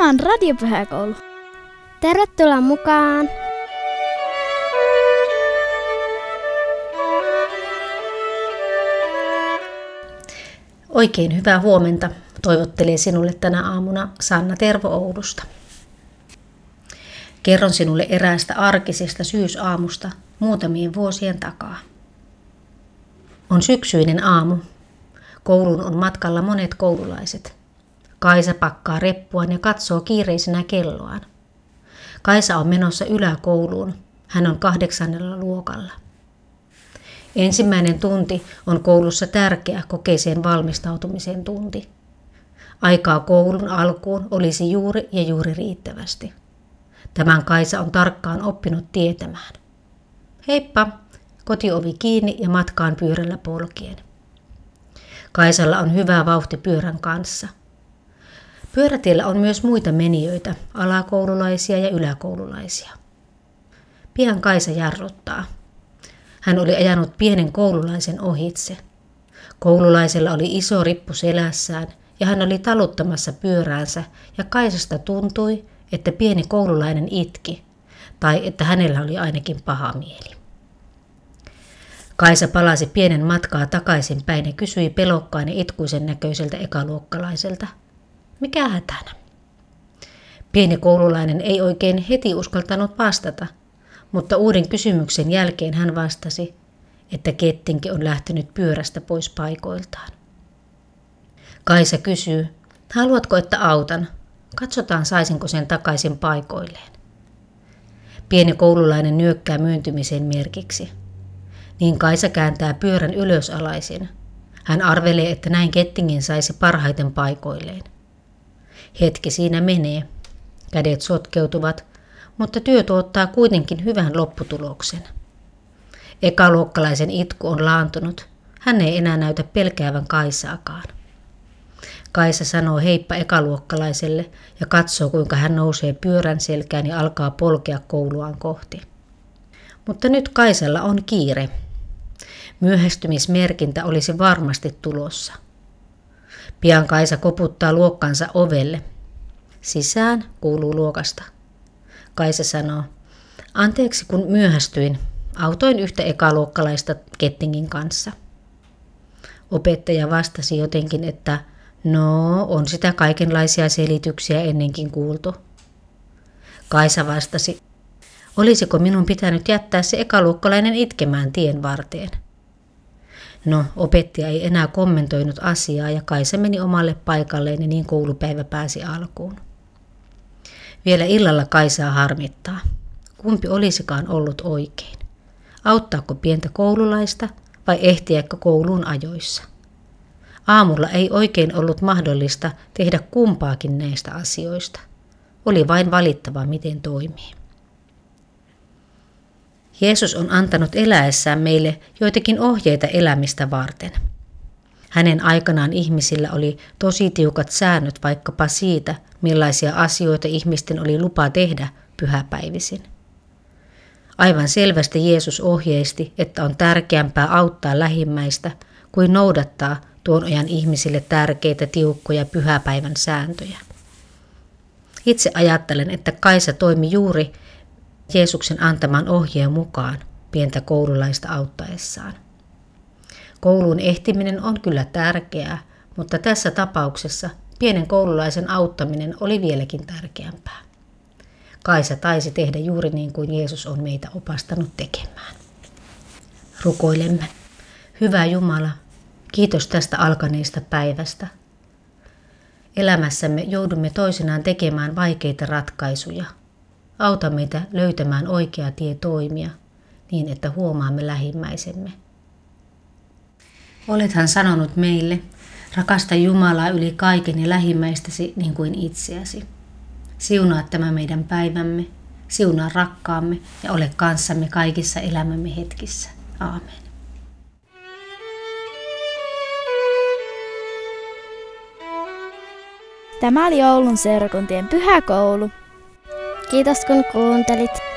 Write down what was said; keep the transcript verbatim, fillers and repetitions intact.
Tämä on Radiopyhäkoulu. Tervetuloa mukaan! Oikein hyvää huomenta toivottelee sinulle tänä aamuna Sanna Tervo Oulusta. Kerron sinulle eräästä arkisesta syysaamusta muutamien vuosien takaa. On syksyinen aamu. Kouluun on matkalla monet koululaiset. Kaisa pakkaa reppuaan ja katsoo kiireisenä kelloaan. Kaisa on menossa yläkouluun. Hän on kahdeksannella luokalla. Ensimmäinen tunti on koulussa tärkeä kokeeseen valmistautumisen tunti. Aikaa koulun alkuun olisi juuri ja juuri riittävästi. Tämän Kaisa on tarkkaan oppinut tietämään. Heippa! Kotiovi kiinni ja matkaan pyörällä polkien. Kaisalla on hyvä vauhti pyörän kanssa. Pyörätiellä on myös muita menijöitä, alakoululaisia ja yläkoululaisia. Pian Kaisa jarruttaa. Hän oli ajanut pienen koululaisen ohitse. Koululaisella oli iso rippu selässään ja hän oli taluttamassa pyöräänsä ja Kaisasta tuntui, että pieni koululainen itki tai että hänellä oli ainakin paha mieli. Kaisa palasi pienen matkaa takaisinpäin ja kysyi pelokkaan ja itkuisen näköiseltä ekaluokkalaiselta. Mikä hätänä? Pieni koululainen ei oikein heti uskaltanut vastata, mutta uuden kysymyksen jälkeen hän vastasi, että kettinki on lähtenyt pyörästä pois paikoiltaan. Kaisa kysyy, haluatko että autan? Katsotaan saisinko sen takaisin paikoilleen. Pieni koululainen nyökkää myöntymisen merkiksi. Niin Kaisa kääntää pyörän ylösalaisin. Hän arvelee, että näin kettingin saisi parhaiten paikoilleen. Hetki siinä menee. Kädet sotkeutuvat, mutta työ tuottaa kuitenkin hyvän lopputuloksen. Ekaluokkalaisen itku on laantunut. Hän ei enää näytä pelkäävän Kaisaakaan. Kaisa sanoo heippa ekaluokkalaiselle ja katsoo, kuinka hän nousee pyörän selkään ja alkaa polkea kouluaan kohti. Mutta nyt Kaisalla on kiire. Myöhästymismerkintä olisi varmasti tulossa. Pian Kaisa koputtaa luokkansa ovelle. Sisään, kuuluu luokasta. Kaisa sanoo, anteeksi kun myöhästyin, autoin yhtä ekaluokkalaista kettingin kanssa. Opettaja vastasi jotenkin, että no, on sitä kaikenlaisia selityksiä ennenkin kuultu. Kaisa vastasi, olisiko minun pitänyt jättää se ekaluokkalainen itkemään tien varteen? No, opettaja ei enää kommentoinut asiaa ja Kaisa meni omalle paikalleen ja niin koulupäivä pääsi alkuun. Vielä illalla Kaisaa harmittaa. Kumpi olisikaan ollut oikein? Auttaako pientä koululaista vai ehtiäkö kouluun ajoissa? Aamulla ei oikein ollut mahdollista tehdä kumpaakin näistä asioista. Oli vain valittava, miten toimii. Jeesus on antanut eläessään meille joitakin ohjeita elämistä varten. Hänen aikanaan ihmisillä oli tosi tiukat säännöt vaikkapa siitä, millaisia asioita ihmisten oli lupa tehdä pyhäpäivisin. Aivan selvästi Jeesus ohjeisti, että on tärkeämpää auttaa lähimmäistä kuin noudattaa tuon ajan ihmisille tärkeitä tiukkoja pyhäpäivän sääntöjä. Itse ajattelen, että Kaisa toimi juuri Jeesuksen antaman ohjeen mukaan pientä koululaista auttaessaan. Kouluun ehtiminen on kyllä tärkeää, mutta tässä tapauksessa pienen koululaisen auttaminen oli vieläkin tärkeämpää. Kaisa taisi tehdä juuri niin kuin Jeesus on meitä opastanut tekemään. Rukoilemme. Hyvä Jumala, kiitos tästä alkaneesta päivästä. Elämässämme joudumme toisinaan tekemään vaikeita ratkaisuja. Auta meitä löytämään oikea tie toimia niin, että huomaamme lähimmäisemme. Olethan sanonut meille, rakasta Jumalaa yli kaiken ja lähimmäistäsi niin kuin itseäsi. Siunaa tämä meidän päivämme, siunaa rakkaamme ja ole kanssamme kaikissa elämämme hetkissä. Aamen. Tämä oli Oulun seurakuntien pyhäkoulu. Kiitos kun kuuntelit.